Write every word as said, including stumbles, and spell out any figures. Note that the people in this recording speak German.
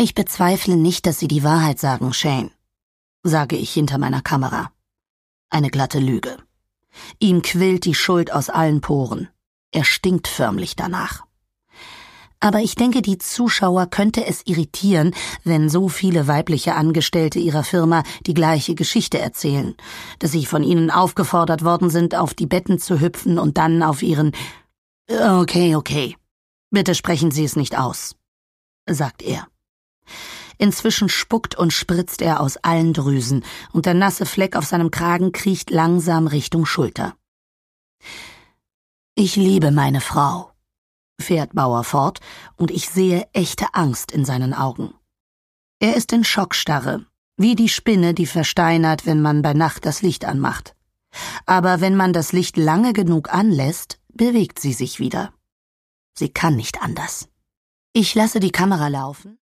Ich bezweifle nicht, dass Sie die Wahrheit sagen, Shane, sage ich hinter meiner Kamera. Eine glatte Lüge. Ihm quillt die Schuld aus allen Poren. Er stinkt förmlich danach. Aber ich denke, die Zuschauer könnte es irritieren, wenn so viele weibliche Angestellte ihrer Firma die gleiche Geschichte erzählen, dass sie von ihnen aufgefordert worden sind, auf die Betten zu hüpfen und dann auf ihren... Okay, okay. Bitte sprechen Sie es nicht aus, sagt er. Inzwischen spuckt und spritzt er aus allen Drüsen, und der nasse Fleck auf seinem Kragen kriecht langsam Richtung Schulter. Ich liebe meine Frau, fährt Bauer fort, und ich sehe echte Angst in seinen Augen. Er ist in Schockstarre, wie die Spinne, die versteinert, wenn man bei Nacht das Licht anmacht. Aber wenn man das Licht lange genug anlässt, bewegt sie sich wieder. Sie kann nicht anders. Ich lasse die Kamera laufen.